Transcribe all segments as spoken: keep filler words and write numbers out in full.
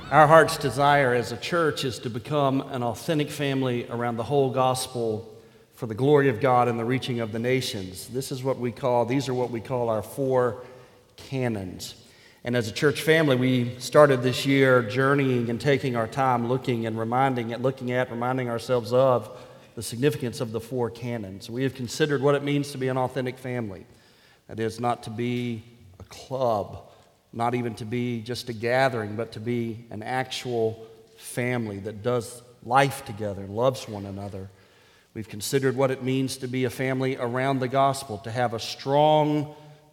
Our heart's desire as a church is to become an authentic family around the whole gospel for the glory of God and the reaching of the nations. This is what we call, these are what we call our four canons. And as a church family, we started this year journeying and taking our time looking and reminding and looking at, reminding ourselves of the significance of the four canons. We have considered what it means to be an authentic family. That is, not to be a club, not even to be just a gathering, but to be an actual family that does life together and loves one another. We've considered what it means to be a family around the gospel, to have a strong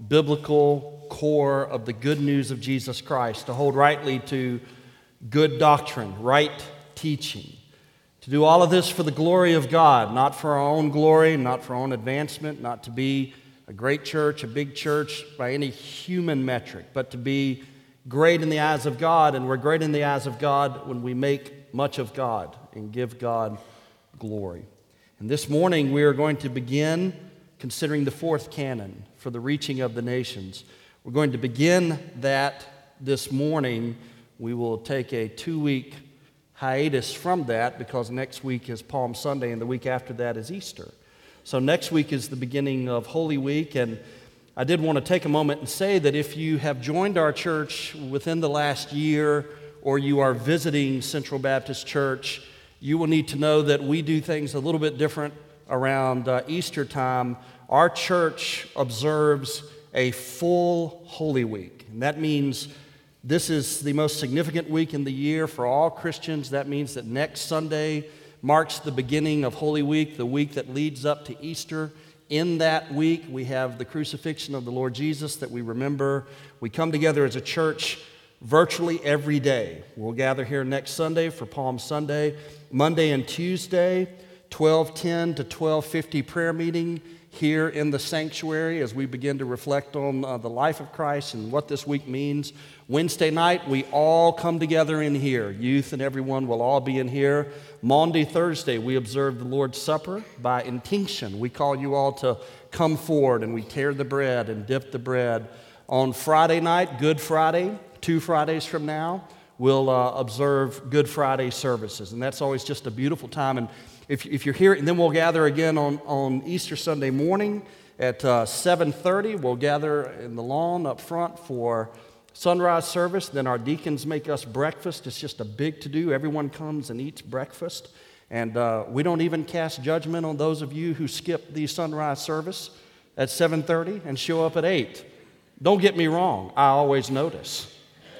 biblical core of the good news of Jesus Christ, to hold rightly to good doctrine, right teaching, to do all of this for the glory of God, not for our own glory, not for our own advancement, not to be a great church, a big church by any human metric, but to be great in the eyes of God. And we're great in the eyes of God when we make much of God and give God glory. And this morning we are going to begin considering the fourth canon for the reaching of the nations. We're going to begin that this morning. We will take a two-week hiatus from that because next week is Palm Sunday and the week after that is Easter. So next week is the beginning of Holy Week, and I did want to take a moment and say that if you have joined our church within the last year or you are visiting Central Baptist Church, you will need to know that we do things a little bit different around uh, Easter time. Our church observes a full Holy Week, and that means this is the most significant week in the year for all Christians. That means that next Sunday marks the beginning of Holy Week, the week that leads up to Easter. In that week, we have the crucifixion of the Lord Jesus that we remember. We come together as a church virtually every day. We'll gather here next Sunday for Palm Sunday, Monday and Tuesday, twelve ten to twelve fifty prayer meeting here in the sanctuary as we begin to reflect on uh, the life of Christ and what this week means. Wednesday night, we all come together in here. Youth and everyone will all be in here. Maundy Thursday, we observe the Lord's Supper by intinction. We call you all to come forward, and we tear the bread and dip the bread. On Friday night, Good Friday, two Fridays from now, we'll uh, observe Good Friday services, and that's always just a beautiful time. And if, if you're here, and then we'll gather again on, on Easter Sunday morning at uh, seven thirty. We'll gather in the lawn up front for sunrise service. Then our deacons make us breakfast. It's just a big to-do. Everyone comes and eats breakfast. And uh, we don't even cast judgment on those of you who skip the sunrise service at seven thirty and show up at eight. Don't get me wrong. I always notice.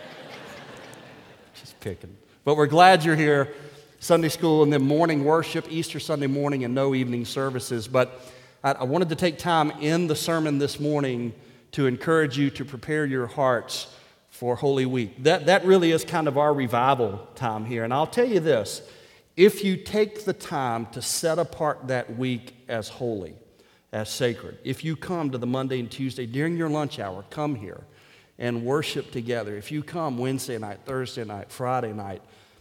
Just picking. But we're glad you're here. Sunday school and then morning worship, Easter Sunday morning, and no evening services. But I, I wanted to take time in the sermon this morning to encourage you to prepare your hearts for Holy Week. That, that really is kind of our revival time here. And I'll tell you this, if you take the time to set apart that week as holy, as sacred, if you come to the Monday and Tuesday during your lunch hour, come here and worship together. If you come Wednesday night, Thursday night, Friday night,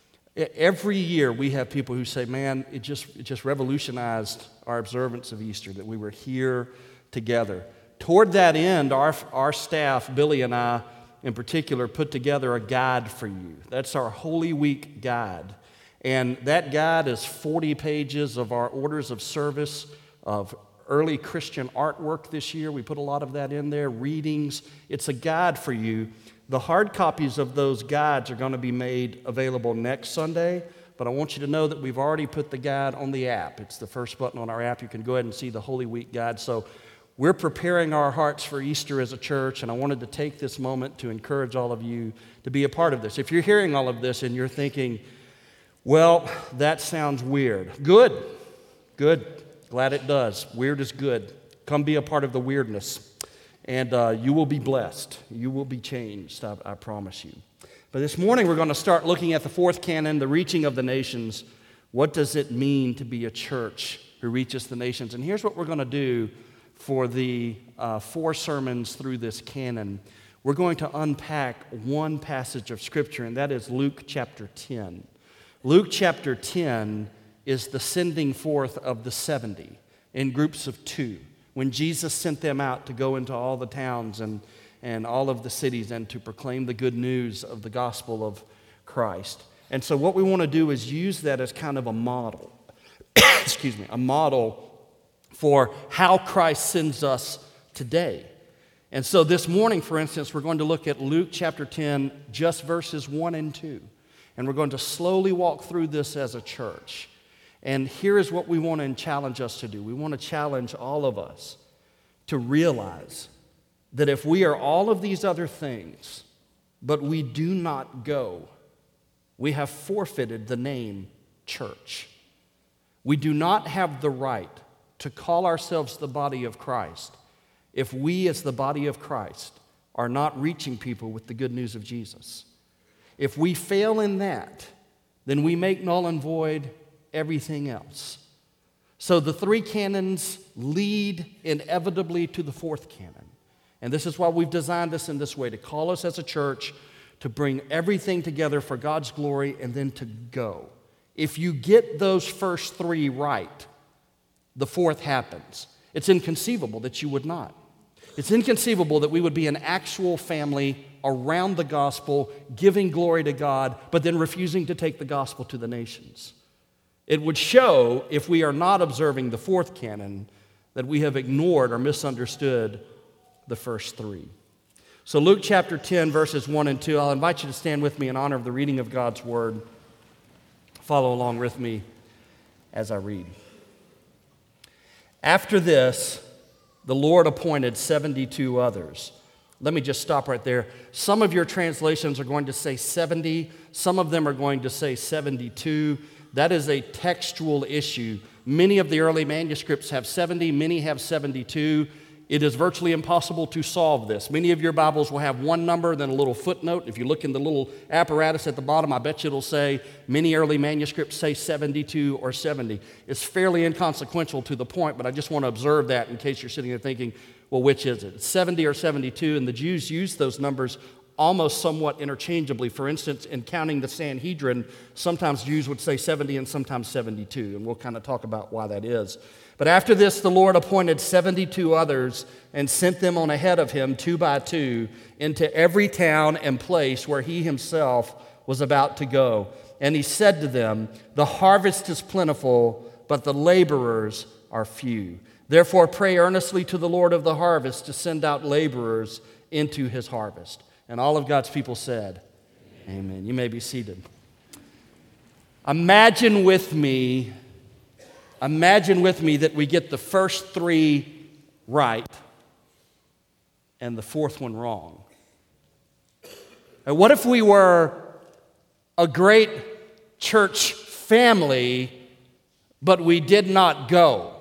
every year we have people who say, man, it just, it just revolutionized our observance of Easter, that we were here together. Toward that end, our, our staff, Billy and I in particular, put together a guide for you. That's our Holy Week guide. And that guide is forty pages of our orders of service, of early Christian artwork this year. We put a lot of that in there, readings. It's a guide for you. The hard copies of those guides are going to be made available next Sunday, but I want you to know that we've already put the guide on the app. It's the first button on our app. You can go ahead and see the Holy Week guide. So we're preparing our hearts for Easter as a church, and I wanted to take this moment to encourage all of you to be a part of this. If you're hearing all of this and you're thinking, well, that sounds weird. Good, good. Glad it does. Weird is good. Come be a part of the weirdness. And uh, you will be blessed. You will be changed, I, I promise you. But this morning we're going to start looking at the fourth canon, the reaching of the nations. What does it mean to be a church who reaches the nations? And here's what we're going to do for the uh, four sermons through this canon. We're going to unpack one passage of Scripture, and that is Luke chapter ten. Luke chapter ten is the sending forth of the seventy in groups of two, when Jesus sent them out to go into all the towns and, and all of the cities and to proclaim the good news of the gospel of Christ. And so what we want to do is use that as kind of a model, excuse me, a model for how Christ sends us today. And so this morning, for instance, we're going to look at Luke chapter ten, just verses one and two. And we're going to slowly walk through this as a church. And here is what we want to challenge us to do. We want to challenge all of us to realize that if we are all of these other things, but we do not go, we have forfeited the name church. We do not have the right to call ourselves the body of Christ if we as the body of Christ are not reaching people with the good news of Jesus. If we fail in that, then we make null and void everything else. So the three canons lead inevitably to the fourth canon. And this is why we've designed this in this way, to call us as a church to bring everything together for God's glory and then to go. If you get those first three right, the fourth happens. It's inconceivable that you would not. It's inconceivable that we would be an actual family around the gospel, giving glory to God, but then refusing to take the gospel to the nations. It would show, if we are not observing the fourth canon, that we have ignored or misunderstood the first three. So Luke chapter ten, verses one and two, I'll invite you to stand with me in honor of the reading of God's word. Follow along with me as I read. After this, the Lord appointed seventy-two others. Let me just stop right there. Some of your translations are going to say seventy. Some of them are going to say seventy-two. That is a textual issue. Many of the early manuscripts have seventy, many have seventy-two. It is virtually impossible to solve this. Many of your Bibles will have one number, then a little footnote. If you look in the little apparatus at the bottom, I bet you it'll say many early manuscripts say seventy-two or seventy. It's fairly inconsequential to the point, but I just want to observe that in case you're sitting there thinking, well, which is it? It's seventy or seventy-two, and the Jews used those numbers almost somewhat interchangeably. For instance, in counting the Sanhedrin, sometimes Jews would say seventy and sometimes seventy-two, and we'll kind of talk about why that is. But after this, the Lord appointed seventy-two others and sent them on ahead of him, two by two, into every town and place where he himself was about to go. And he said to them, "The harvest is plentiful, but the laborers are few. Therefore pray earnestly to the Lord of the harvest to send out laborers into his harvest." And all of God's people said, Amen. Amen. You may be seated. Imagine with me Imagine with me that we get the first three right and the fourth one wrong. And what if we were a great church family, but we did not go?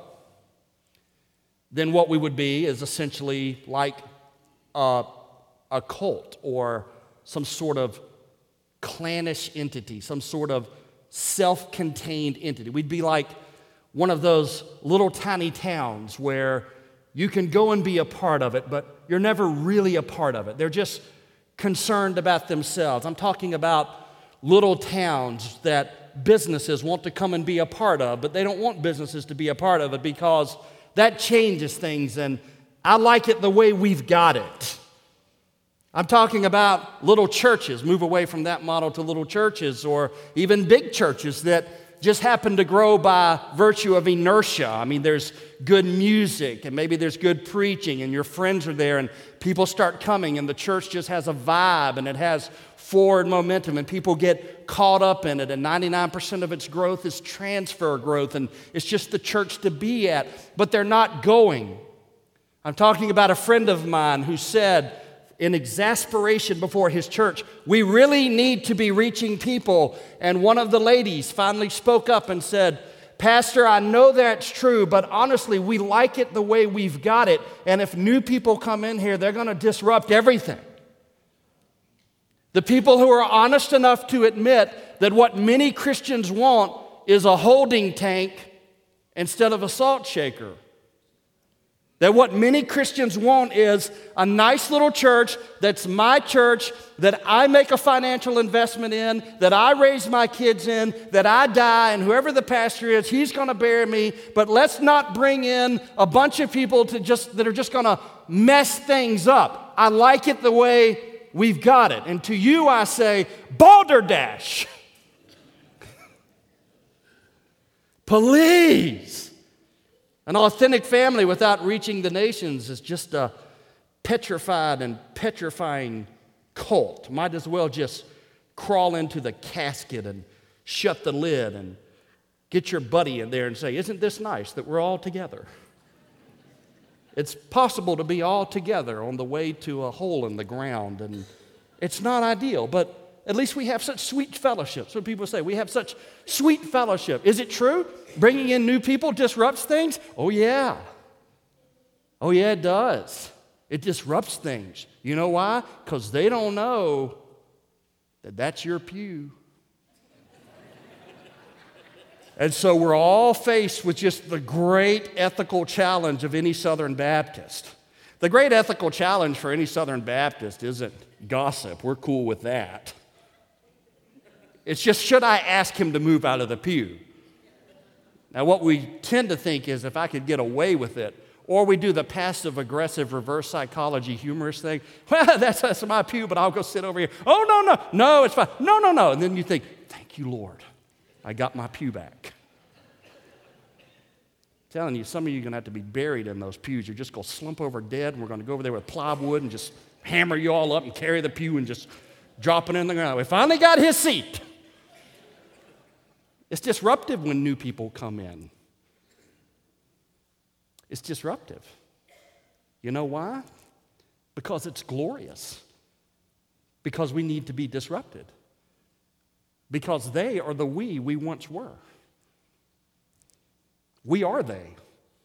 Then what we would be is essentially like a, a cult or some sort of clannish entity, some sort of self-contained entity. We'd be like one of those little tiny towns where you can go and be a part of it, but you're never really a part of it. They're just concerned about themselves. I'm talking about little towns that businesses want to come and be a part of, but they don't want businesses to be a part of it because that changes things, and I like it the way we've got it. I'm talking about little churches. Move away from that model to little churches, or even big churches that just happen to grow by virtue of inertia. I mean, there's good music, and maybe there's good preaching, and your friends are there, and people start coming, and the church just has a vibe, and it has forward momentum, and people get caught up in it, and ninety-nine percent of its growth is transfer growth, and it's just the church to be at, but they're not going. I'm talking about a friend of mine who said, in exasperation before his church, "We really need to be reaching people." And one of the ladies finally spoke up and said, "Pastor, I know that's true, but honestly, we like it the way we've got it. And if new people come in here, they're going to disrupt everything." The people who are honest enough to admit that what many Christians want is a holding tank instead of a salt shaker. That what many Christians want is a nice little church that's my church, that I make a financial investment in, that I raise my kids in, that I die, and whoever the pastor is, he's going to bury me. But let's not bring in a bunch of people to just that are just going to mess things up. I like it the way we've got it. And to you I say, balderdash. Please. An authentic family without reaching the nations is just a petrified and petrifying cult. Might as well just crawl into the casket and shut the lid and get your buddy in there and say, isn't this nice that we're all together? It's possible to be all together on the way to a hole in the ground, and it's not ideal, but at least we have such sweet fellowship. So people say, we have such sweet fellowship. Is it true? Bringing in new people disrupts things? Oh, yeah. Oh, yeah, it does. It disrupts things. You know why? Because they don't know that that's your pew. And so we're all faced with just the great ethical challenge of any Southern Baptist. The great ethical challenge for any Southern Baptist isn't gossip. We're cool with that. It's just, should I ask him to move out of the pew? Now, what we tend to think is if I could get away with it, or we do the passive-aggressive reverse psychology humorous thing. Well, that's, that's my pew, but I'll go sit over here. Oh, no, no, no, it's fine. No, no, no. And then you think, thank you, Lord. I got my pew back. I'm telling you, some of you are going to have to be buried in those pews. You're just going to slump over dead, and we're going to go over there with plywood and just hammer you all up and carry the pew and just drop it in the ground. We finally got his seat. It's disruptive when new people come in. It's disruptive. You know why? Because it's glorious. Because we need to be disrupted. Because they are the we we once were. We are they.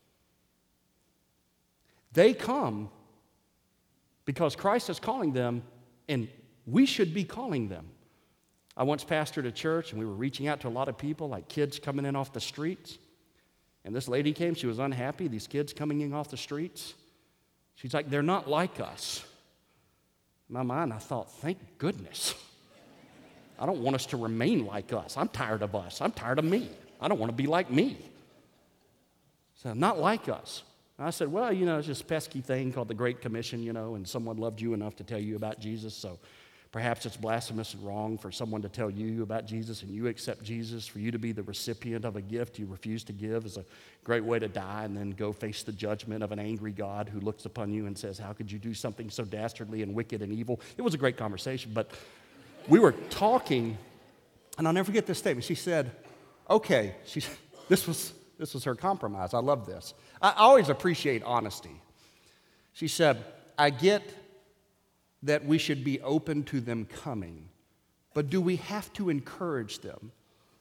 They come because Christ is calling them, and we should be calling them. I once pastored a church, and we were reaching out to a lot of people, like kids coming in off the streets. And this lady came, she was unhappy, these kids coming in off the streets. She's like, they're not like us. In my mind, I thought, thank goodness. I don't want us to remain like us. I'm tired of us. I'm tired of me. I don't want to be like me. So, not like us. And I said, well, you know, it's just a pesky thing called the Great Commission, you know, and someone loved you enough to tell you about Jesus, so perhaps it's blasphemous and wrong for someone to tell you about Jesus and you accept Jesus. For you to be the recipient of a gift you refuse to give is a great way to die and then go face the judgment of an angry God who looks upon you and says, how could you do something so dastardly and wicked and evil? It was a great conversation, but we were talking, and I'll never forget this statement. She said, okay, she, this, was, this was her compromise. I love this. I always appreciate honesty. She said, I get that we should be open to them coming, but do we have to encourage them?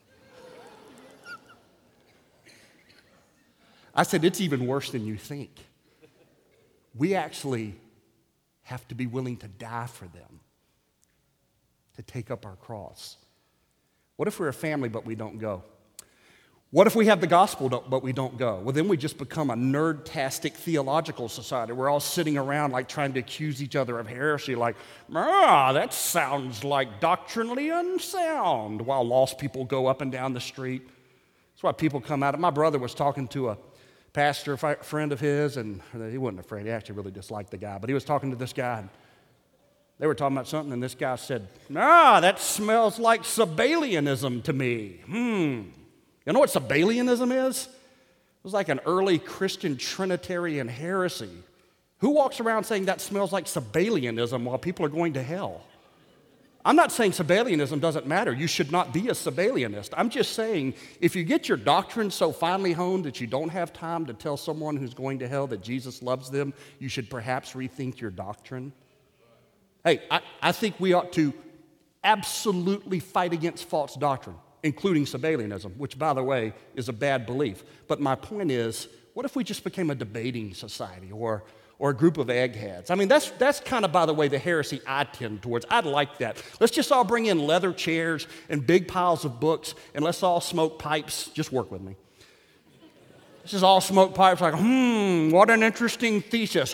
I said, it's even worse than you think. We actually have to be willing to die for them, to take up our cross. What if we're a family but we don't go? What if we have the gospel but we don't go? Well, then we just become a nerd-tastic theological society. We're all sitting around like trying to accuse each other of heresy, like, ah, that sounds like doctrinally unsound, while lost people go up and down the street. That's why people come out. My brother was talking to a pastor a friend of his, and he wasn't afraid. He actually really disliked the guy, but he was talking to this guy, and they were talking about something, and this guy said, ah, that smells like Sabellianism to me. Hmm. You know what Sabellianism is? It was like an early Christian Trinitarian heresy. Who walks around saying that smells like Sabellianism while people are going to hell? I'm not saying Sabellianism doesn't matter. You should not be a Sabellianist. I'm just saying if you get your doctrine so finely honed that you don't have time to tell someone who's going to hell that Jesus loves them, you should perhaps rethink your doctrine. Hey, I, I think we ought to absolutely fight against false doctrine, including Sabellianism, which, by the way, is a bad belief. But my point is, what if we just became a debating society or, or a group of eggheads? I mean, that's, that's kind of, by the way, the heresy I tend towards. I'd like that. Let's just all bring in leather chairs and big piles of books, and let's all smoke pipes. Just work with me. Let's just all smoke pipes like, hmm, what an interesting thesis.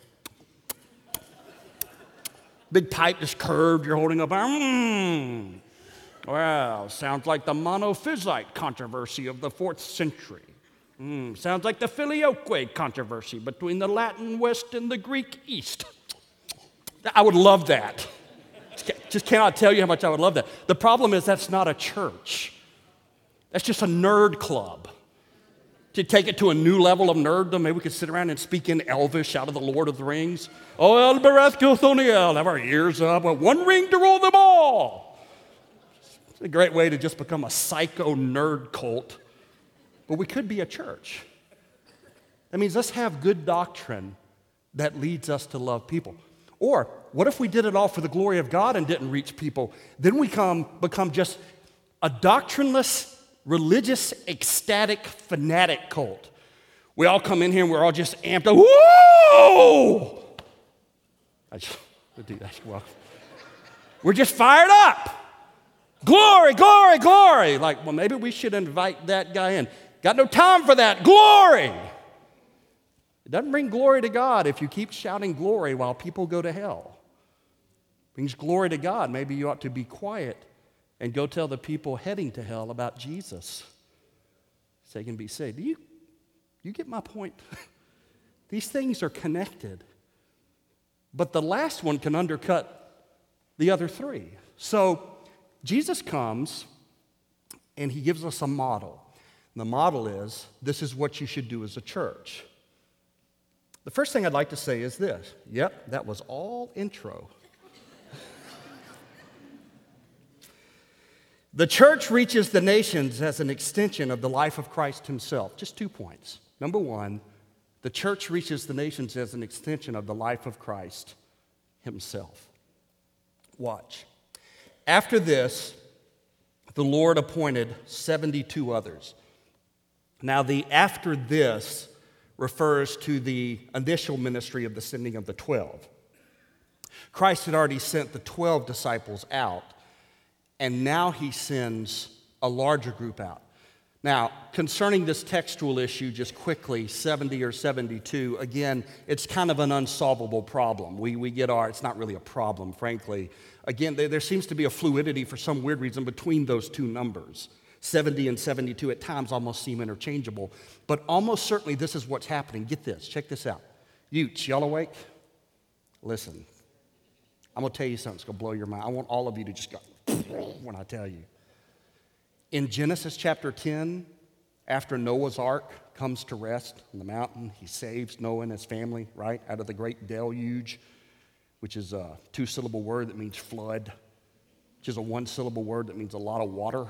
Big pipe just curved, you're holding up. Hmm. Well, sounds like the monophysite controversy of the fourth century. Mm, sounds like the filioque controversy between the Latin West and the Greek East. I would love that. Just cannot tell you how much I would love that. The problem is that's not a church. That's just a nerd club. To take it to a new level of nerddom, maybe we could sit around and speak in Elvish out of the Lord of the Rings. Oh, El Barathgothoniel, have our ears up, well, one ring to rule them all. It's a great way to just become a psycho nerd cult. But we could be a church. That means let's have good doctrine that leads us to love people. Or what if we did it all for the glory of God and didn't reach people? Then we come, become just a doctrineless, religious, ecstatic, fanatic cult. We all come in here and we're all just amped up. Whoa! I just do that. Well, we're just fired up. Glory, glory, glory. Like, well, maybe we should invite that guy in. Got no time for that. Glory. It doesn't bring glory to God if you keep shouting glory while people go to hell. It brings glory to God. Maybe you ought to be quiet and go tell the people heading to hell about Jesus so they can be saved. Do you, you get my point? These things are connected. But the last one can undercut the other three. So Jesus comes and he gives us a model. And the model is, this is what you should do as a church. The first thing I'd like to say is this. Yep, that was all intro. The church reaches the nations as an extension of the life of Christ himself. Just two points. Number one, the church reaches the nations as an extension of the life of Christ himself. Watch. After this, the Lord appointed seventy-two others. Now, the after this refers to the initial ministry of the sending of the twelve. Christ had already sent the twelve disciples out, and now he sends a larger group out. Now, concerning this textual issue, just quickly, seventy or seventy-two, again, it's kind of an unsolvable problem. We, we get our, it's not really a problem, frankly. Again, there, there seems to be a fluidity for some weird reason between those two numbers. seventy and seventy-two at times almost seem interchangeable. But almost certainly this is what's happening. Get this, check this out. Utes, y'all awake? Listen, I'm going to tell you something that's going to blow your mind. I want all of you to just go when I tell you. In Genesis chapter ten, after Noah's ark comes to rest on the mountain, he saves Noah and his family, right, out of the great deluge, which is a two-syllable word that means flood, which is a one-syllable word that means a lot of water.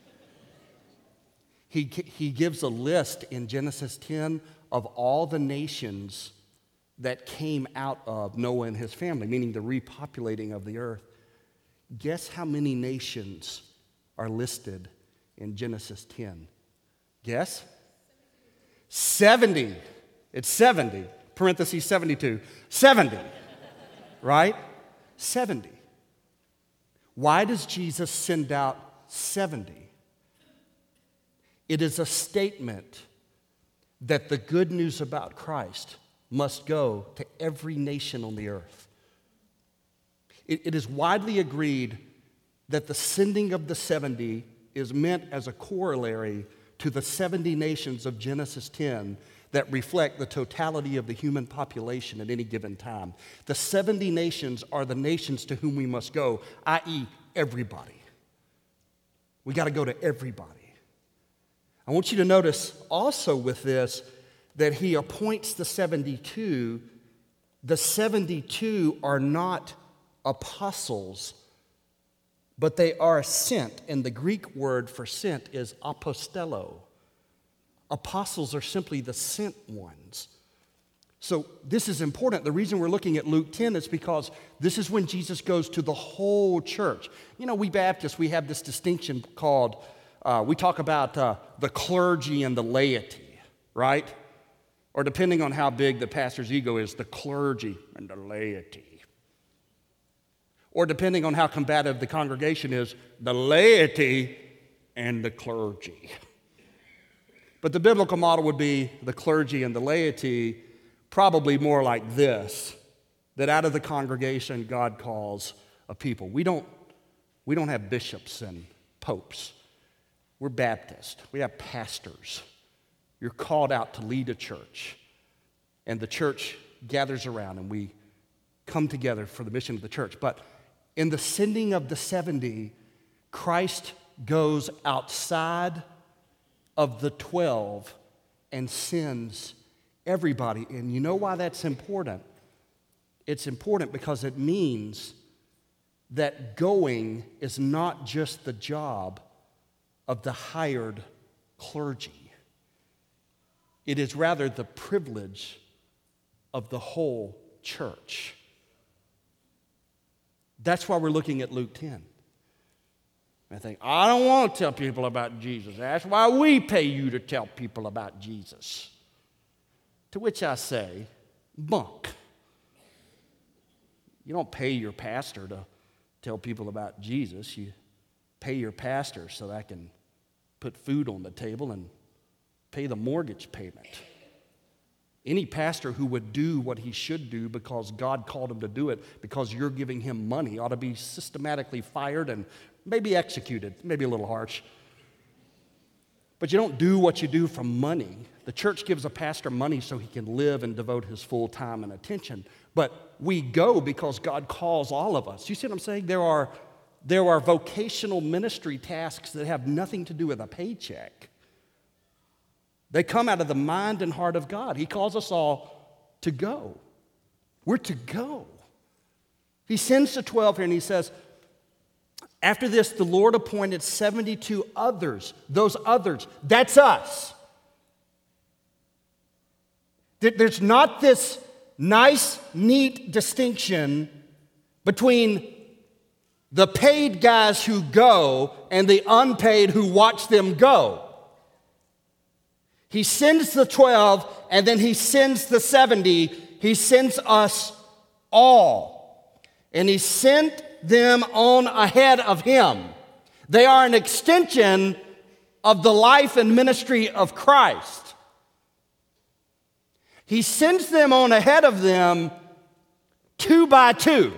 He, he gives a list in Genesis ten of all the nations that came out of Noah and his family, meaning the repopulating of the earth. Guess how many nations are listed in Genesis ten? Guess? seventy. It's seventy. Parentheses seventy-two. seventy. Right? seventy. Why does Jesus send out seventy? It is a statement that the good news about Christ must go to every nation on the earth. It, it is widely agreed that the sending of the seventy is meant as a corollary to the seventy nations of Genesis ten that reflect the totality of the human population at any given time. The seventy nations are the nations to whom we must go, that is everybody. We got to go to everybody. I want you to notice also with this that he appoints the seventy-two. The seventy-two are not apostles, but they are sent. And the Greek word for sent is apostello. Apostles are simply the sent ones. So this is important. The reason we're looking at Luke ten is because this is when Jesus goes to the whole church. You know, we Baptists, we have this distinction called Uh, we talk about uh, the clergy and the laity, right? Or depending on how big the pastor's ego is, the clergy and the laity. Or depending on how combative the congregation is, the laity and the clergy. But the biblical model would be the clergy and the laity, probably more like this, that out of the congregation God calls a people. We don't, we don't have bishops and popes. We're Baptist. We have pastors. You're called out to lead a church. And the church gathers around and we come together for the mission of the church. But in the sending of the seventy, Christ goes outside of the twelve and sends everybody. And you know why that's important? It's important because it means that going is not just the job of the hired clergy. It is rather the privilege of the whole church. That's why we're looking at Luke ten. I think, I don't want to tell people about Jesus. That's why we pay you to tell people about Jesus. To which I say, bunk. You don't pay your pastor to tell people about Jesus. You pay your pastor so that I can put food on the table and pay the mortgage payment. Any pastor who would do what he should do because God called him to do it, because you're giving him money, ought to be systematically fired and maybe executed. Maybe a little harsh. But you don't do what you do for money. The church gives a pastor money so he can live and devote his full time and attention. But we go because God calls all of us. You see what I'm saying? There are, there are vocational ministry tasks that have nothing to do with a paycheck. They come out of the mind and heart of God. He calls us all to go. We're to go. He sends the twelve here and he says, after this, the Lord appointed seventy-two others. Those others, that's us. There's not this nice, neat distinction between the paid guys who go and the unpaid who watch them go. He sends the twelve, and then he sends the seventy. He sends us all. And he sent them on ahead of him. They are an extension of the life and ministry of Christ. He sends them on ahead of them two by two,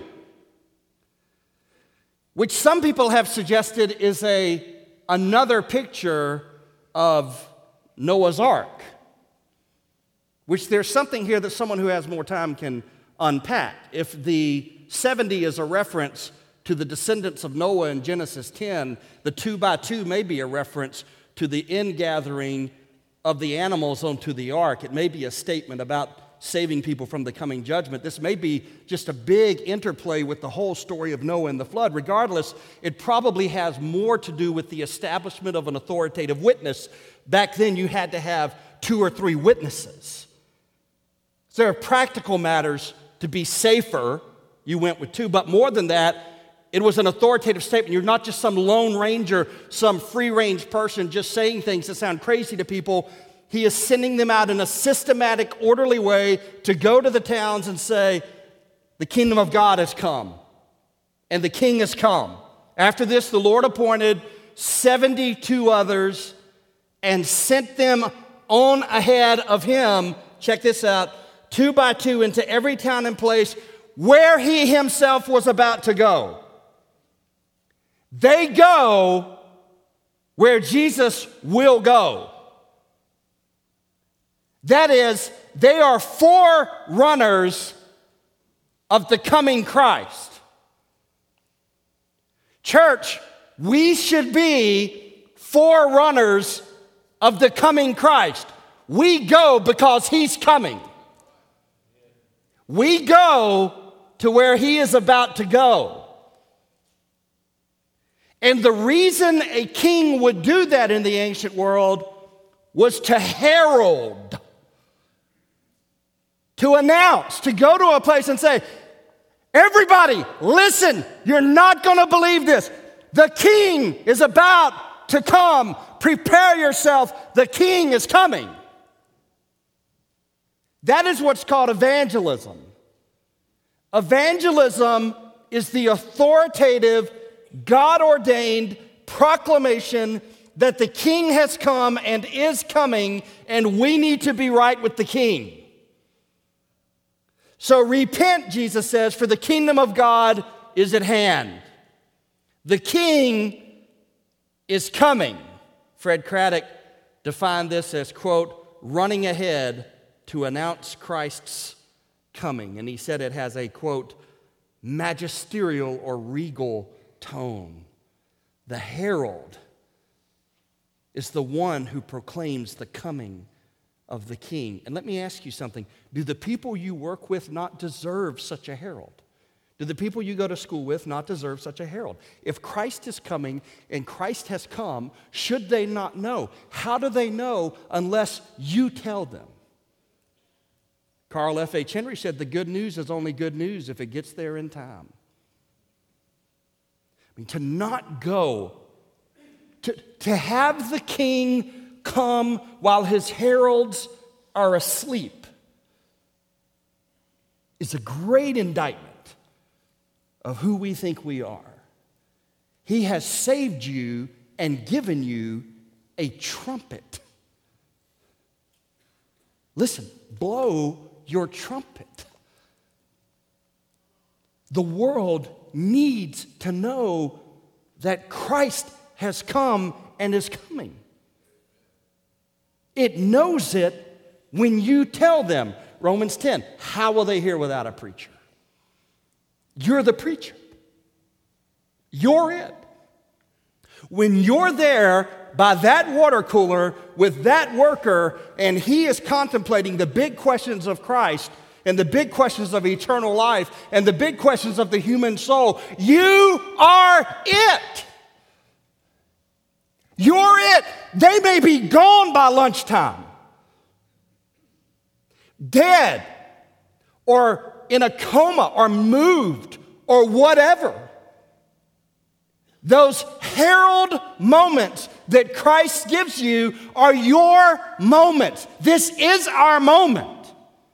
which some people have suggested is a, another picture of Noah's Ark, which there's something here that someone who has more time can unpack. If the seventy is a reference to the descendants of Noah in Genesis ten, the two by two may be a reference to the ingathering of the animals onto the ark. It may be a statement about saving people from the coming judgment. This may be just a big interplay with the whole story of Noah and the flood. Regardless, it probably has more to do with the establishment of an authoritative witness. Back then, you had to have two or three witnesses. So there are practical matters. To be safer, you went with two. But more than that, it was an authoritative statement. You're not just some lone ranger, some free-range person just saying things that sound crazy to people. He is sending them out in a systematic, orderly way to go to the towns and say, the kingdom of God has come, and the king has come. After this, the Lord appointed seventy-two others and sent them on ahead of him, check this out, two by two into every town and place where he himself was about to go. They go where Jesus will go. That is, they are forerunners of the coming Christ. Church, we should be forerunners of the coming Christ. We go because he's coming. We go to where he is about to go. And the reason a king would do that in the ancient world was to herald, to announce, to go to a place and say, everybody, listen, you're not going to believe this. The king is about to come. Prepare yourself. The king is coming. That is what's called evangelism. Evangelism is the authoritative, God-ordained proclamation that the king has come and is coming, and we need to be right with the king. So repent, Jesus says, for the kingdom of God is at hand. The king is coming. Fred Craddock defined this as, quote, running ahead to announce Christ's coming. And he said it has a, quote, magisterial or regal tone. The herald is the one who proclaims the coming of the king. And let me ask you something. Do the people you work with not deserve such a herald? Do the people you go to school with not deserve such a herald? If Christ is coming and Christ has come, should they not know? How do they know unless you tell them? Carl F H Henry said the good news is only good news if it gets there in time. I mean, to not go, to, to have the king come while his heralds are asleep is a great indictment of who we think we are. He has saved you and given you a trumpet. Listen, blow your trumpet. The world needs to know that Christ has come and is coming. It knows it when you tell them. Romans ten, how will they hear without a preacher? You're the preacher. You're it. When you're there by that water cooler with that worker and he is contemplating the big questions of Christ and the big questions of eternal life and the big questions of the human soul, you are it. You're it. They may be gone by lunchtime, dead, or in a coma, or moved, or whatever. Those herald moments that Christ gives you are your moments. This is our moment.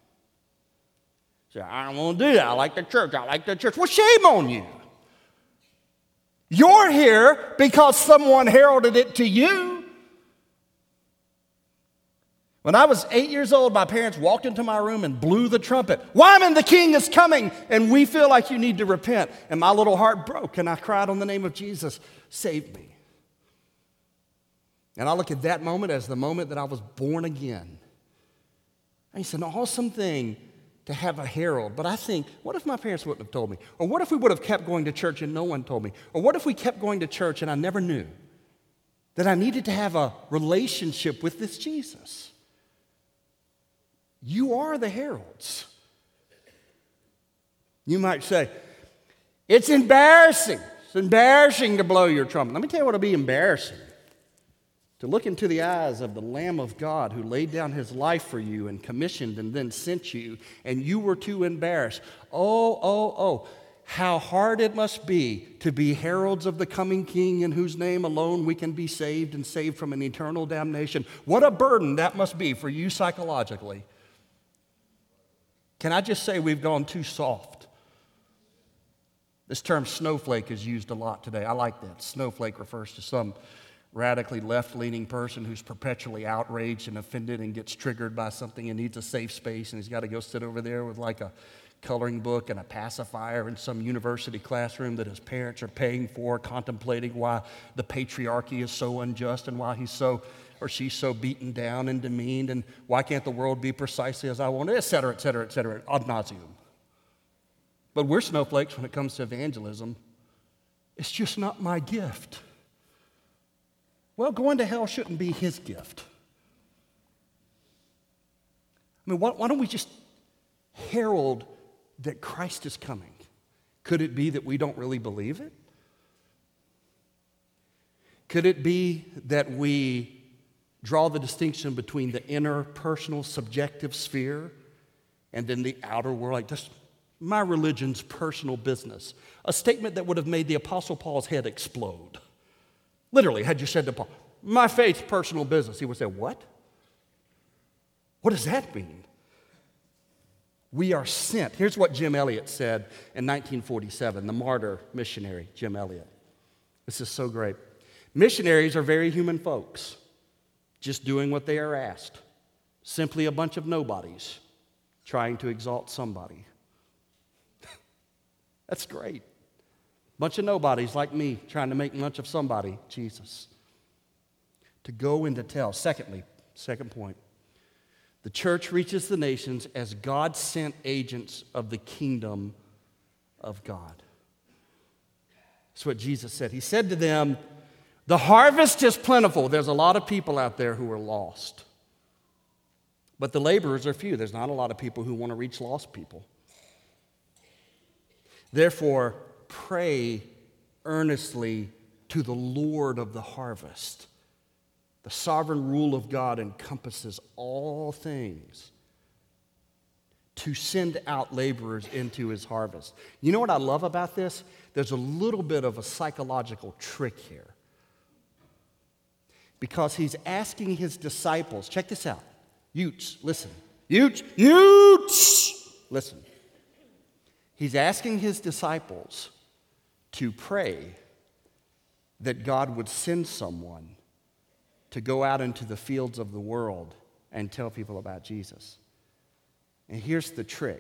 So I don't want to do that. I like the church. I like the church. Well, shame on you. You're here because someone heralded it to you. When I was eight years old, my parents walked into my room and blew the trumpet. Wyman, the king is coming, and we feel like you need to repent. And my little heart broke, and I cried on the name of Jesus, save me. And I look at that moment as the moment that I was born again. And it's an awesome thing to have a herald. But I think, what if my parents wouldn't have told me? Or what if we would have kept going to church and no one told me? Or what if we kept going to church and I never knew that I needed to have a relationship with this Jesus? You are the heralds. You might say, it's embarrassing. It's embarrassing to blow your trumpet. Let me tell you what will be embarrassing. To look into the eyes of the Lamb of God who laid down his life for you and commissioned and then sent you, and you were too embarrassed. Oh, oh, oh, how hard it must be to be heralds of the coming King in whose name alone we can be saved and saved from an eternal damnation. What a burden that must be for you psychologically. Can I just say we've gone too soft? This term snowflake is used a lot today. I like that. Snowflake refers to some radically left-leaning person who's perpetually outraged and offended and gets triggered by something and needs a safe space, and he's got to go sit over there with like a coloring book and a pacifier in some university classroom that his parents are paying for, contemplating why the patriarchy is so unjust and why he's so or she's so beaten down and demeaned, and why can't the world be precisely as I want it, et cetera, et cetera, et cetera, ad nauseum. But we're snowflakes when it comes to evangelism. It's just not my gift. Well, going to hell shouldn't be his gift. I mean, why, why don't we just herald that Christ is coming? Could it be that we don't really believe it? Could it be that we draw the distinction between the inner, personal, subjective sphere and then the outer world? Like, just my religion's personal business. A statement that would have made the Apostle Paul's head explode. Literally, had you said to Paul, my faith's personal business, he would say, what? What does that mean? We are sent. Here's what Jim Elliot said in nineteen forty-seven, the martyr missionary, Jim Elliot. This is so great. Missionaries are very human folks, just doing what they are asked. Simply a bunch of nobodies trying to exalt somebody. That's great. Bunch of nobodies like me trying to make much of somebody, Jesus. To go and to tell. Secondly, second point, the church reaches the nations as God-sent agents of the kingdom of God. That's what Jesus said. He said to them, the harvest is plentiful. There's a lot of people out there who are lost. But the laborers are few. There's not a lot of people who want to reach lost people. Therefore, pray earnestly to the Lord of the harvest. The sovereign rule of God encompasses all things to send out laborers into his harvest. You know what I love about this? There's a little bit of a psychological trick here. Because he's asking his disciples, check this out. Utes, listen. Utes, Utes, listen. He's asking his disciples to pray that God would send someone to go out into the fields of the world and tell people about Jesus. And here's the trick.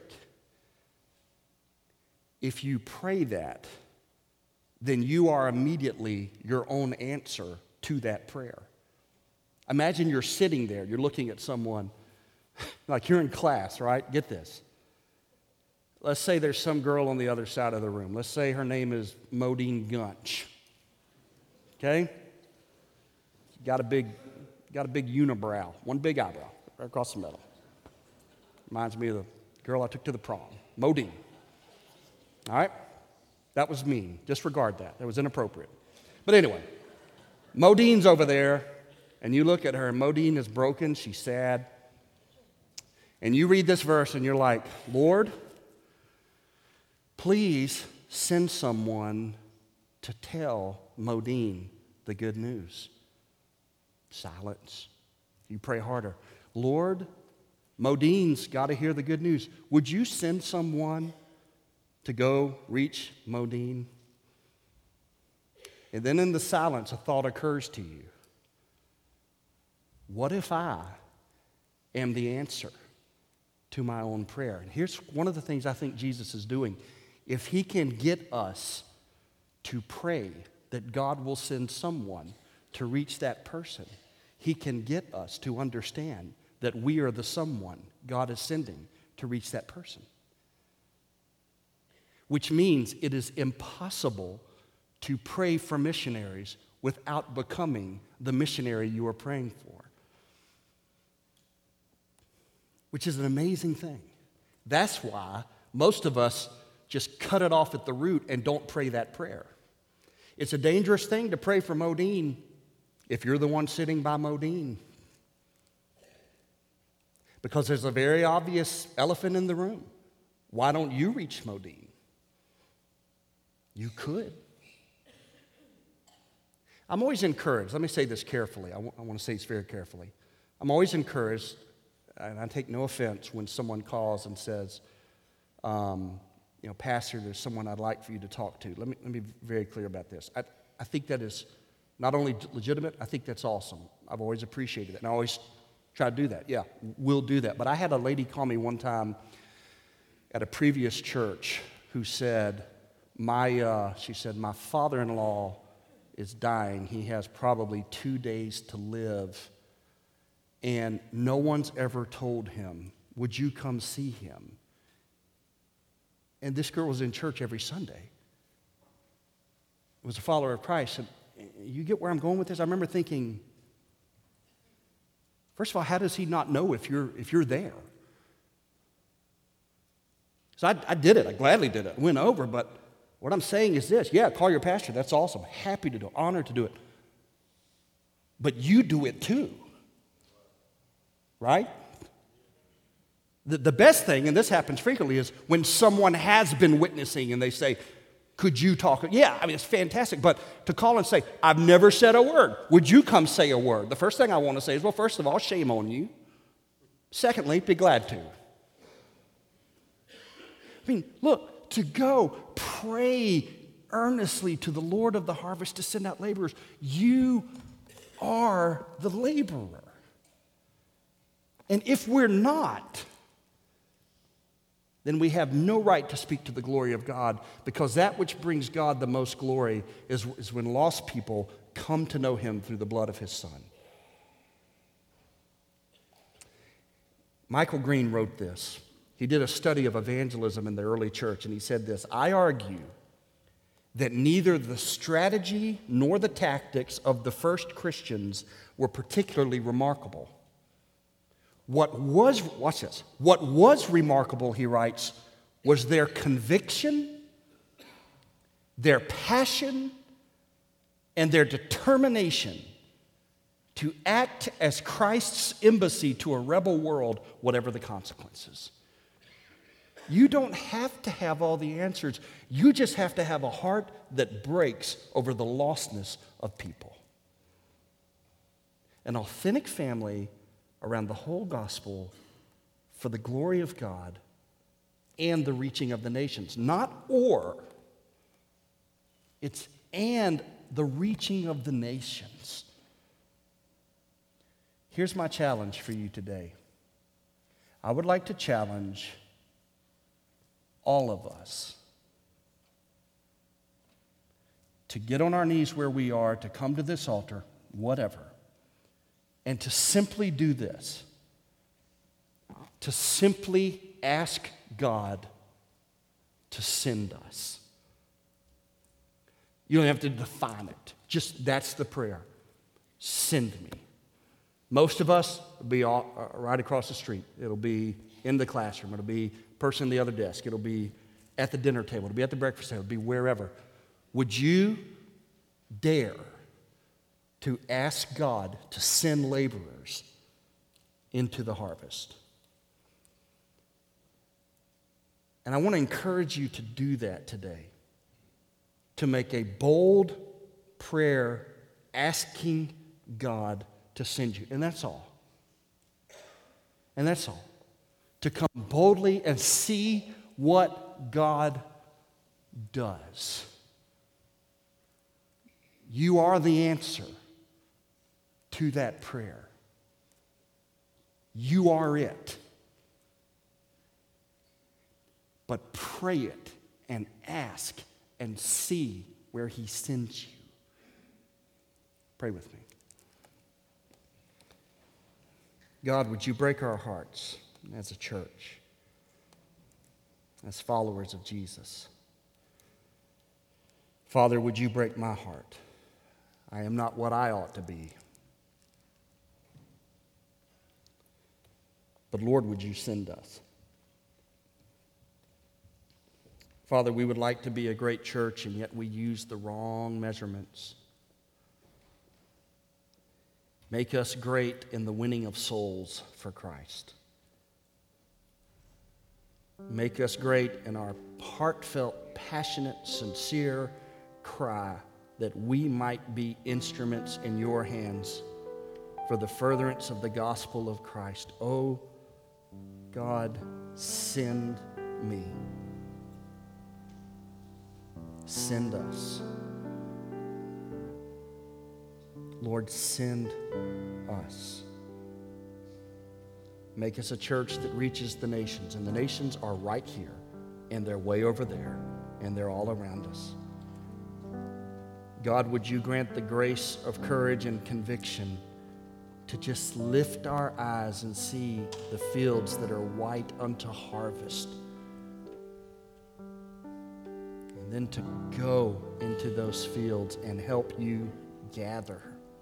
If you pray that, then you are immediately your own answer to that prayer. Imagine you're sitting there, you're looking at someone, like you're in class, right? Get this. Let's say there's some girl on the other side of the room. Let's say her name is Modine Gunch. Okay? Got a big, got a big unibrow, one big eyebrow right across the middle. Reminds me of the girl I took to the prom, Modine. All right? That was mean. Disregard that. That was inappropriate. But anyway, Modine's over there, and you look at her, and Modine is broken. She's sad. And you read this verse, and you're like, Lord, please send someone to tell Modine the good news. Silence. You pray harder. Lord, Modine's got to hear the good news. Would you send someone to go reach Modine? And then in the silence, a thought occurs to you. What if I am the answer to my own prayer? And here's one of the things I think Jesus is doing. If he can get us to pray that God will send someone to reach that person, he can get us to understand that we are the someone God is sending to reach that person. Which means it is impossible to pray for missionaries without becoming the missionary you are praying for. Which is an amazing thing. That's why most of us just cut it off at the root and don't pray that prayer. It's a dangerous thing to pray for Modine if you're the one sitting by Modine. Because there's a very obvious elephant in the room. Why don't you reach Modine? You could. I'm always encouraged. Let me say this carefully. I, w- I want to say this very carefully. I'm always encouraged, and I take no offense when someone calls and says, um, you know, Pastor, there's someone I'd like for you to talk to. Let me, let me be very clear about this. I, I think that is not only legitimate, I think that's awesome. I've always appreciated it, and I always try to do that. Yeah, we'll do that. But I had a lady call me one time at a previous church who said, my, uh, she said, my father-in-law is dying. He has probably two days to live, and no one's ever told him, would you come see him? And this girl was in church every Sunday. Was a follower of Christ. And you get where I'm going with this? I remember thinking, first of all, how does he not know if you're if you're there? So I, I did it. I gladly did it. I went over, but what I'm saying is this. Yeah, call your pastor. That's awesome. Happy to do it. Honored to do it. But you do it too. Right? The, the best thing, and this happens frequently, is when someone has been witnessing and they say, could you talk? Yeah, I mean, it's fantastic. But to call and say, I've never said a word. Would you come say a word? The first thing I want to say is, well, first of all, shame on you. Secondly, be glad to. I mean, look, to go pray earnestly to the Lord of the harvest to send out laborers. You are the laborer. And if we're not, then we have no right to speak to the glory of God, because that which brings God the most glory is, is when lost people come to know him through the blood of his Son. Michael Green wrote this. He did a study of evangelism in the early church, and he said this: I argue that neither the strategy nor the tactics of the first Christians were particularly remarkable. What was, watch this, what was remarkable, he writes, was their conviction, their passion, and their determination to act as Christ's embassy to a rebel world, whatever the consequences. You don't have to have all the answers. You just have to have a heart that breaks over the lostness of people. An authentic family around the whole gospel for the glory of God and the reaching of the nations. Not or, it's and the reaching of the nations. Here's my challenge for you today. I would like to challenge all of us to get on our knees where we are, to come to this altar, whatever, and to simply do this, to simply ask God to send us. You don't have to define it. Just that's the prayer. Send me. Most of us will be all, uh, right across the street. It'll be in the classroom. It'll be person in the other desk. It'll be at the dinner table. It'll be at the breakfast table. It'll be wherever. Would you dare to ask God to send laborers into the harvest? And I want to encourage you to do that today, to make a bold prayer asking God to send you. And that's all. And that's all. To come boldly and see what God does. You are the answer to that prayer. You are it. But pray it and ask and see where He sends you. Pray with me. God, would you break our hearts as a church, as followers of Jesus? Father, would you break my heart? I am not what I ought to be. But Lord, would you send us? Father, we would like to be a great church, and yet we use the wrong measurements. Make us great in the winning of souls for Christ. Make us great in our heartfelt, passionate, sincere cry that we might be instruments in your hands for the furtherance of the gospel of Christ. Oh, God, send me. Send us. Lord, send us. Make us a church that reaches the nations, and the nations are right here, and they're way over there, and they're all around us. God, would you grant the grace of courage and conviction to just lift our eyes and see the fields that are white unto harvest, and then to go into those fields and help you gather.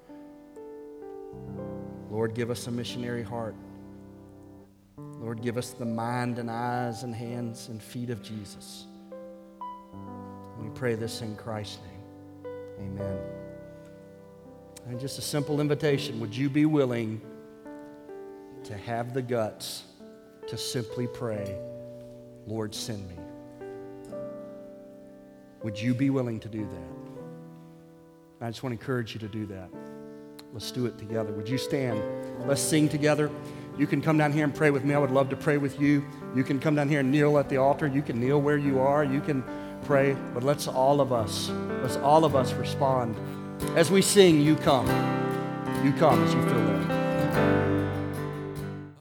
Lord, give us a missionary heart. Lord, give us the mind and eyes and hands and feet of Jesus. We pray this in Christ's name. Amen. And just a simple invitation. Would you be willing to have the guts to simply pray, Lord, send me? Would you be willing to do that? I just want to encourage you to do that. Let's do it together. Would you stand? Let's sing together. You can come down here and pray with me. I would love to pray with you. You can come down here and kneel at the altar. You can kneel where you are. You can pray. But let's all of us, let's all of us respond. As we sing, you come. You come as you feel led.